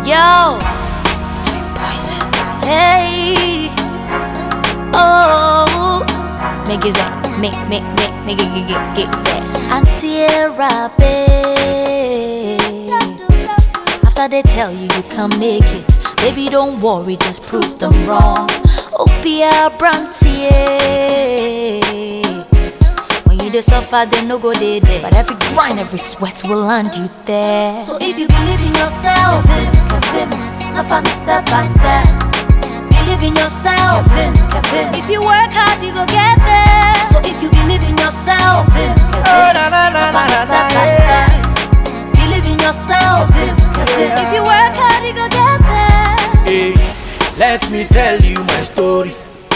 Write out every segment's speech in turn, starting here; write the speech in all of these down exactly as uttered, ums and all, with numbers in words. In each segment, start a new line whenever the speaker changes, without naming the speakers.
Yo, sweet poison. Hey, oh, make it that, make, make, make, make it get, get, get that. Anti-era, babe. After they tell you you can't make it, baby, don't worry, just prove them wrong. Oh, Pia Brantier. When you dey suffer, they no go dey there. But every grind, every sweat will land you there. So if you believe in yourself, Kevin, Kevin, not find step by step. Believe in yourself, Kevin, Kevin. If you work hard, you go get there. So if you believe in yourself, Kevin, Kevin, not find step by step. Believe in yourself, Kevin, Kevin. If you work hard, you go get there.
Hey, let me tell you my story.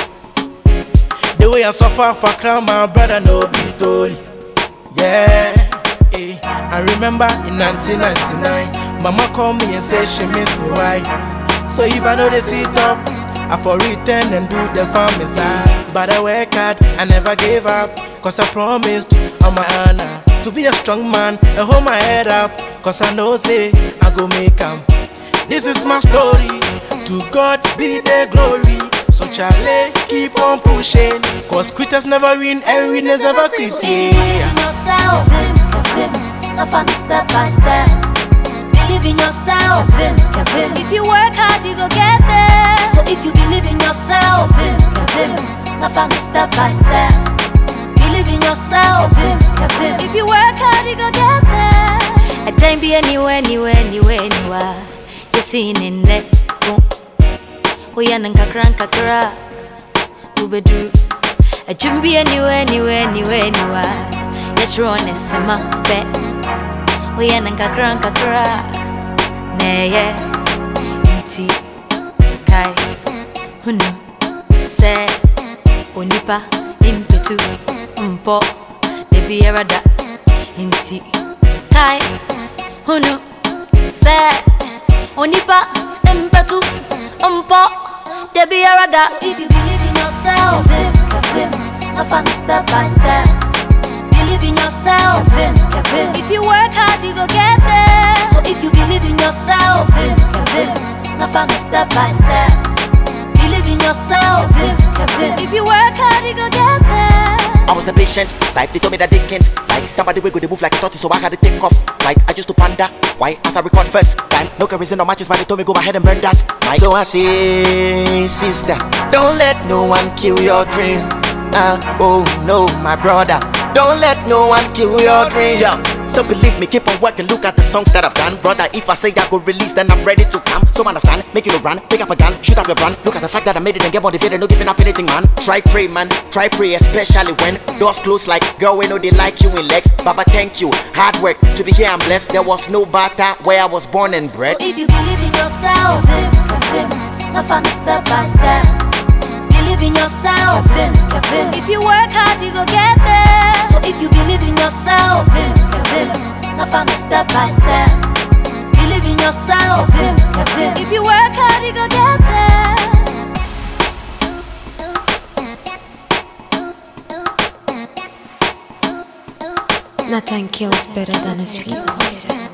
The way I suffer for crown, my brother no be told. Yeah, hey, I remember in nineteen ninety-nine, mama called me and said she miss me, why? So if I know they sit up, I for return and do the farm inside. But I work hard, I never gave up, cause I promised on my honor to be a strong man and hold my head up, cause I know say I go make 'em. This is my story, to God be the glory. So Charlie, keep on pushing, cause quitters never win and winners never quit.
So if you believe in yourself, Kevin, not find step by step. Believe in yourself, Kevin. If you work hard, you go get there. So if you believe in yourself, Kevin, not find step by step. Believe in yourself, Kevin. If you work hard, you go get there. I don't be anywhere, anywhere, anywhere, anywhere. You're seeing in that. We are nkakra nkakra ubedu. I don't be anywhere, anywhere, anywhere, anywhere. Yes, you're on a summer bet. We are nkakra nkakra. Nay, yeah. Inti kai hunu se onipa impetu mpo debi erada. Inti kai hunu se onipa impetu mpo debi erada. If you believe in yourself, Kevin, not find step by step. Believe in yourself, Kevin. If you work hard, you go get there. So if you believe in yourself, Kevin, not find step by step. Believe in yourself, Kevin. If you work hard, you go get there.
I was the patient, like they told me that they can't. Like somebody will go, they move like a tortoise, so I had to take off. Like I used to panda, why? As I record first time, no kerosene no matches, but they told me go ahead and burn that. Like, so I say, sister, don't let no one kill your dream. Uh, oh no, my brother, don't let no one kill your dream. Yeah. So believe me, keep on working, look at the songs that I've done. Brother, if I say I go release, then I'm ready to come. So understand, make it a run, pick up a gun, shoot up your brand. Look at the fact that I made it and get motivated, no giving up anything, man. Try pray, man, try pray, especially when doors close like, girl, we know they like you in legs. Baba, thank you, hard work, to be here I'm blessed. There was no barter where I was born and bred.
So if you believe in yourself, Kevin, not find step by step. Believe in yourself, Kevin. If you work hard, you go get there. So if you believe in yourself, Kevin, not find step by step. Believe in yourself, Kevin. If you work hard, you go get there.
Nothing kills better than a sweet poison.